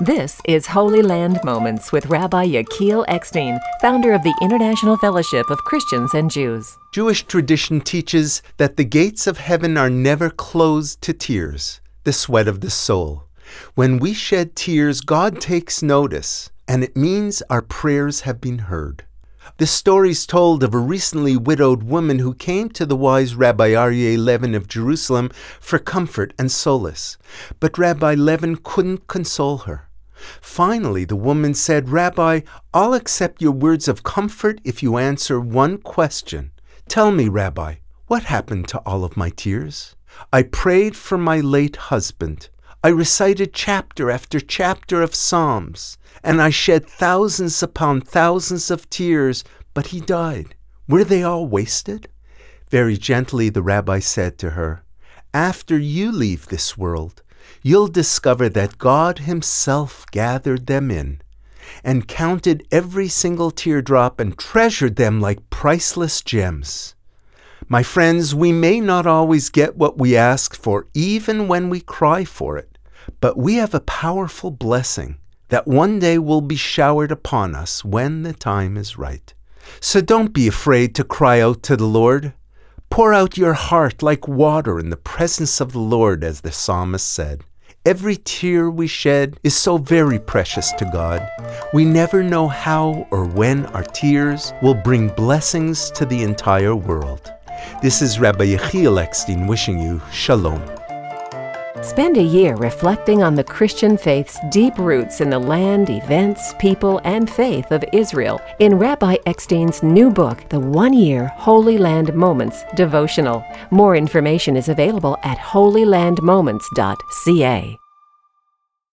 This is Holy Land Moments with Rabbi Yechiel Eckstein, founder of the International Fellowship of Christians and Jews. Jewish tradition teaches that the gates of heaven are never closed to tears, the sweat of the soul. When we shed tears, God takes notice, and it means our prayers have been heard. The story's told of a recently widowed woman who came to the wise Rabbi Aryeh Levin of Jerusalem for comfort and solace. But Rabbi Levin couldn't console her. Finally, the woman said, "Rabbi, I'll accept your words of comfort if you answer one question. Tell me, Rabbi, what happened to all of my tears? I prayed for my late husband. I recited chapter after chapter of Psalms, and I shed thousands upon thousands of tears, but he died. Were they all wasted?" Very gently, the rabbi said to her, "After you leave this world, you'll discover that God himself gathered them in and counted every single teardrop and treasured them like priceless gems." My friends, we may not always get what we ask for, even when we cry for it, but we have a powerful blessing that one day will be showered upon us when the time is right. So don't be afraid to cry out to the Lord. Pour out your heart like water in the presence of the Lord, as the psalmist said. Every tear we shed is so very precious to God. We never know how or when our tears will bring blessings to the entire world. This is Rabbi Yechiel Eckstein wishing you Shalom. Spend a year reflecting on the Christian faith's deep roots in the land, events, people, and faith of Israel in Rabbi Eckstein's new book, The 1-Year Holy Land Moments Devotional. More information is available at holylandmoments.ca.